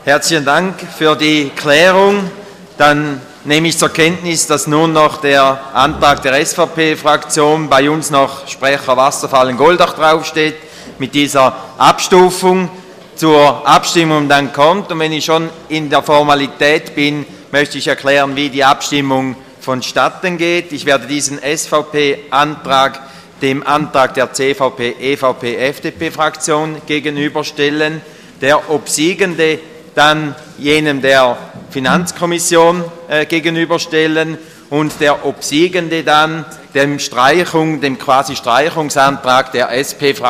Herzlichen Dank für die Klärung. Dann nehme ich zur Kenntnis, dass nun noch der Antrag der SVP-Fraktion, bei uns noch Sprecher Wasserfallen-Goldach draufsteht, mit dieser Abstufung zur Abstimmung dann kommt. Und wenn ich schon in der Formalität bin, möchte ich erklären, wie die Abstimmung vonstatten geht. Ich werde diesen SVP-Antrag dem Antrag der CVP, EVP, FDP-Fraktion gegenüberstellen. Der obsiegende dann jenem der Finanzkommission gegenüberstellen und der obsiegende dann dem quasi Streichungsantrag der SP-Fraktion